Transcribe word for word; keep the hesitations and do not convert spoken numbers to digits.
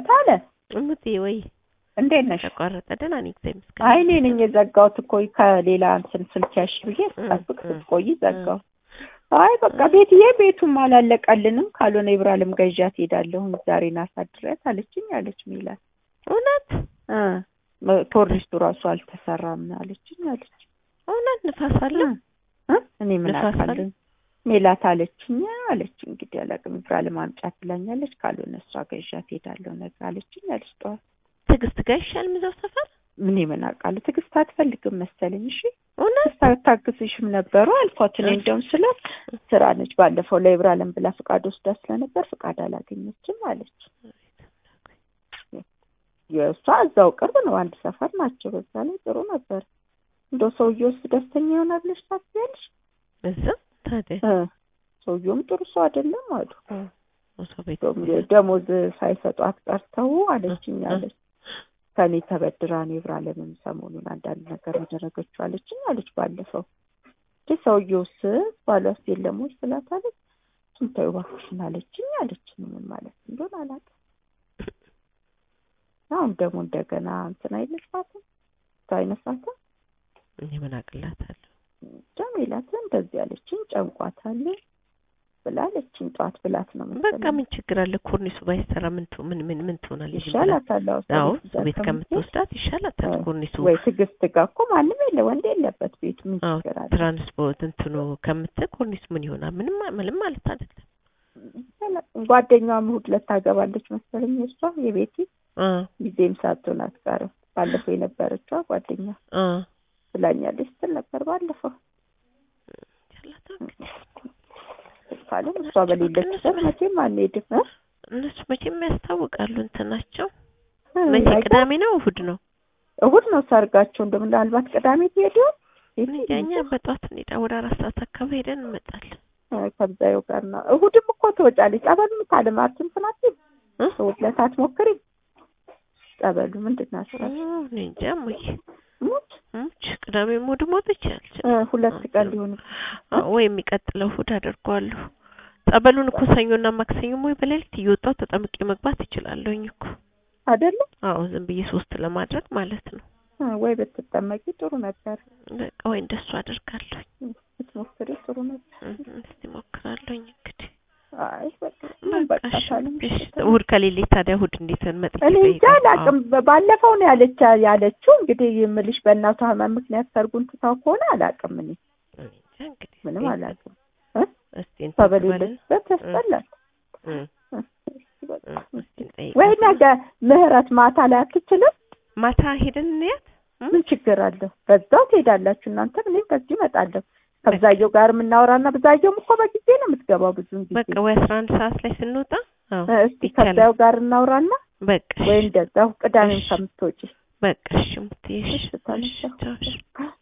ታለ እምቴ ወይ እንዴት ነሽ? ተቋረጠ ደህና ነኝ እግዚአብሔር ይመስገን። አይ እኔ ነኝ የዘጋሁት እኮ ከሌላ እንትን ስልቻሽ ብዬ ስጠብቅ ስትቆይ ዘጋው። አይ በቃ ቤትዬ ቤቱም አላለቀልንም ካልሆነ ይብራልም ገዣት ሄዳለሁ ዛሬ ናሳድረት አለችኝ አለች ሚላት እውነት እ ኮርኒሱ ራሱ አልተሰራም አለችኝ አለች። እውነት ንፋስ አለ እ እኔ ምን አውቃለሁ ሚላት አለችኝ አለች። እንግዲህ አላቅም ይብራልም አምጫት ብላኛለች ካልሆነ እሷ ገዣት ሄዳለሁ ነገ አለችኝ አለች። ጠዋት ትግስት ጋይሻል ምዛው ሰፈር ምን ምን አውቃለሁ ትግስት አትፈልግም መሰለኝ። እሺ እውነት ታግዝሽም ነበሩ አልኳት። እኔ እንደውም ስለ ስራ ነች ባለፈው ለይብራልም ብላ ፍቃድ ወስዳ ስለነበር ፍቃድ አላገኘችም አለች። የሷ እዛው ቅርብ ነው አንድ ሰፈር ናቸው። በዛ ላይ ጥሩ ነበር። እንደው ሰውዬውስ ደስተኛ ይሆናል ብለሽ ታስቢያለሽ? እዛ ታዲያ እ ሰውዬውም ጥሩ ሰው አይደለም አሉ። ሰው ቤት ደሞዝ ሳይሰጧት ቀርተው አለችኝ አለች። ከኔ ተበድራ ነው ይብራልም ሰሞኑን አንዳንድ ነገር ያደረገችው አለችኝ አለች ባለፈው። ሰውዬውስ ባሏስ የለም ወይ ስላታለች ስንታዩ ባክሽን አለችኝ አለች። ምን ማለት እንደሆነ አላውቅም። አሁን ደግሞ እንደገና እንትን አይነሳትም ታይነሳትም እኔ ምን አቅላታለሁ ጀሚላት እንደዚህ አለችኝ ጨንቋታል ብላለችኝ። ጧት ብላት ነው ምን በቃ ምን ችግር አለ ኮርኒሱ ባይሰራ ምን ምን ምን ምን ትሆናለች? ይሻላታል። አዎ ቤት ከምትወስዳት ይሻላታል ኮርኒሱ። ወይ ትግስት ጋር እኮ ማንም የለ ወንድ የለበት ቤት ምን ችግር አለ? ትራንስፖርት እንትኑ ከምት ኮርኒሱ ምን ይሆናል? ምንም ምንም ማለት አይደለም። ጓደኛዋ እሑድ ዕለት ታገባለች መሰለኝ እሷ የቤቲ አ ጊዜም ሳትሆን አትቀርም። ባለፈው የነበረችው ጓደኛ አ ብላኛለች ስትል ነበር ባለፈው። ካለም እሷ በሌለችበት መቼም አንሄድም። እነሱ መቼም ያስታውቃሉ እንትናቸው። መቼ ቅዳሜ ነው እሑድ ነው? እሑድ ነው ሰርጋቸው። እንደው ምናልባት ቅዳሜ ትሄዱ እኛ በጧት እንሄዳ ወደ አራት ሰዓት አካባቢ ሄደን እንመጣለን። ከዛው ጋር ነው። እሑድም እኮ ትወጫለች። ጸበሉም ታለማችን ፍናት እሑድ ዕለት አትሞክሪም? ጸበሉ ምንድን ነው አስራ እኔ እንጃ ሙይ ሙት ሙች ቅዳሜ ሙድ ሞት ይችላል። ሁለት ቀን ሊሆን ወይ የሚቀጥለው እሑድ አደርገዋለሁ። ጸበሉን እኮ ሰኞና ማክሰኞ ወይ በሌሊት እየወጣሁ ተጠምቄ መግባት እችላለሁኝ እኮ አይደለ? አዎ ዝም ብዬ ሶስት ለማድረግ ማለት ነው። ወይ በተጠመቂ ጥሩ ነበር። በቃ ወይ እንደሱ አደርጋለሁ። ብትሞክሪ ጥሩ ነበር። እስቲ ሞክራለሁኝ እንግዲህ። አይ በቃ እሑድ ከሌለ ታዲያ እሑድ እንዴት እንመጣለን? እኔ እንጃ አላውቅም። ባለፈው ነው ያለች ያለችው እንግዲህ የምልሽ በእናቷ ህመም ምክንያት ሰርጉን ትታው ከሆነ አላውቅም። እኔ እንግዲህ ምንም አላውቅም። እስቲ ተበሌለበት ተስጠላል። ወይ ነገ ምህረት ማታ ላይ አትችልም? ማታ ሄደን እንያት ምን ችግር አለው? በዛው ትሄዳላችሁ እናንተ። እኔ ከዚህ እመጣለሁ። ከብዛየው ጋር የምናወራና ብዛየውም እኮ በጊዜ ነው የምትገባው ብዙ ጊዜ። በቃ ወይ አስራ አንድ ሰዓት ላይ ስንወጣ አዎ እስቲ ከብዛየው ጋር እናወራና በቃ ወይ እንደዛው ቅዳሜም ከምትወጪ በቃ እሺ ሙትይሽ